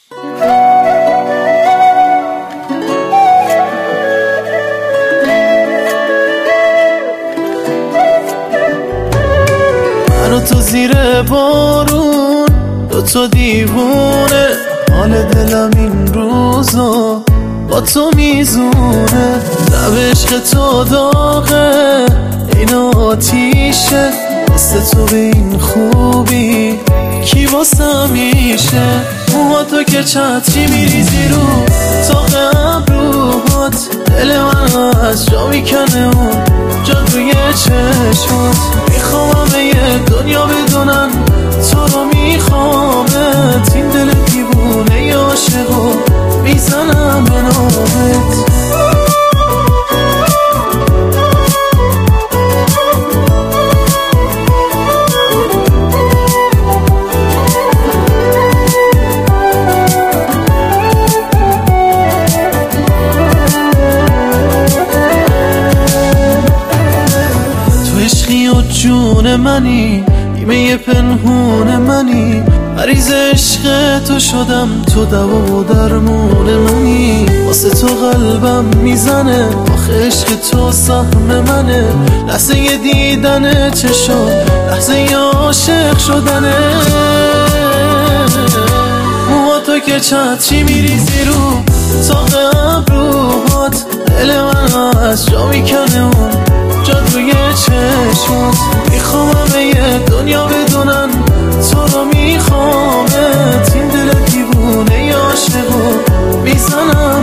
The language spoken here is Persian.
منو تو زیر بارون دوتا دیوونه، حال دلم این روزا با تو میزونه. لب عشق تو داغه این آتیشه، مثل تو به این خوبی کی واسه میشه. موها تو که چتری میریزی رو تاق ابروهات، دل من از جا میکنه اون جادوی چشمات. میخوام همه یه دنیا بدونن تو رو میخوامت، این دل دیوونه عاشقو میزنم به نامت. عشقی و جون منی، نیمه پنهون منی، مریض عشق تو شدم، تو دوا و درمون منی. واسه تو قلبم میزنه، آخه عشق تو سهم منه. لحظه دیدن چشم، لحظه عاشق شدنه. موها تو که چتری میریزی رو تاق ابروهات، دل من از جا میکنه اون جادوی چشمات. میخوام همه یه دنیا بدونن تو رو میخوامت، این دل دیوونه عاشقو میزنم